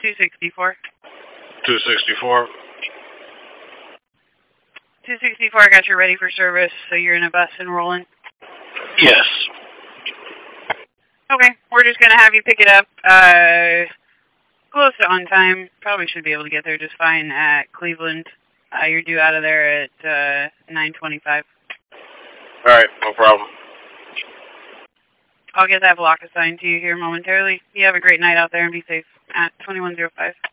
264. 264. 264, I got you ready for service, so you're in a bus and rolling? Yes. Okay, we're just going to have you pick it up close to on time. Probably should be able to get there just fine at Cleveland. You're due out of there at 9:25. All right, no problem. I'll get that block assigned to you here momentarily. You have a great night out there and be safe at 2105.